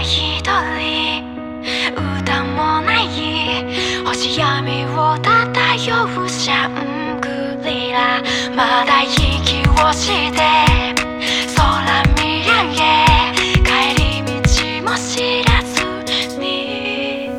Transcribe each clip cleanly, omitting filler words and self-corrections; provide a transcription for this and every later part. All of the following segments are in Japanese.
一人歌もない星闇を漂うシャングリラまだ息をして空見上げ帰り道も知らずに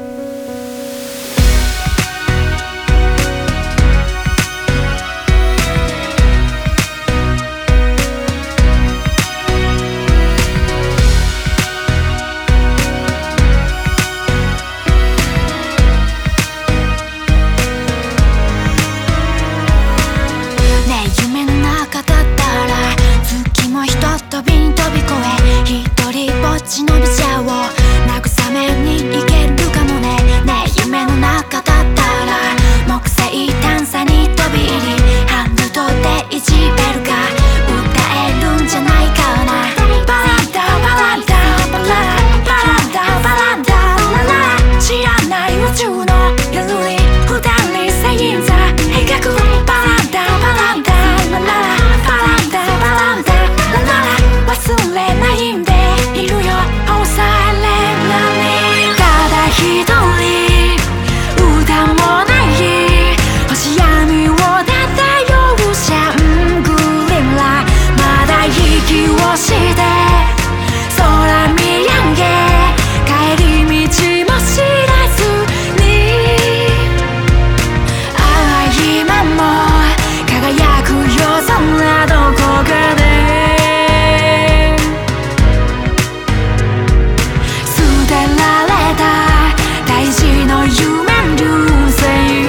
夢の中だったら月もひとっ飛びに飛び越え一人ぼっちの美女を慰めに行けるかもね。ねえ夢の中だったら木星探査に飛び入りハンドでいじめるか歌えるんじゃないかな。バランダバランダバランバランダバランダララ知らない宇宙の夜に二人全員座描くバランダバランダララバランダバランダララ忘れないんでいるよ抑えれないただ一人歌もない星闇を漂うシャングリラまだ息をして空見上げ帰り道も知らずにああ今も輝く夜空どこかで捨てられた大事の夢流星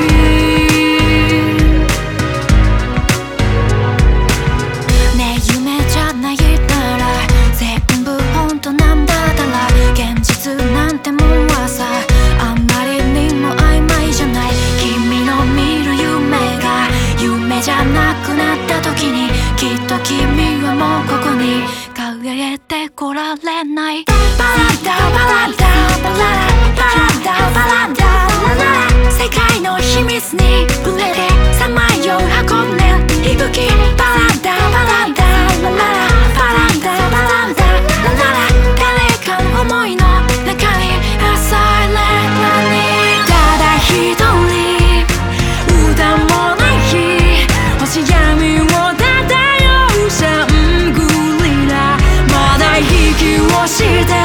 ねえ夢じゃないなら全部本当なんだったら現実なんてもんはさあんまりにも曖昧じゃない君の見る夢が夢じゃなくなった時にきっと君はもうここに帰ってこられないバランダバランダバララバランダバランダラララ世界の秘密に触れてさまよう運んで息吹バランダバランダラララバランダバランダラララ誰かの想いの中に朝れないただ一人歌もない星闇を漂うシャングリラまだ息をして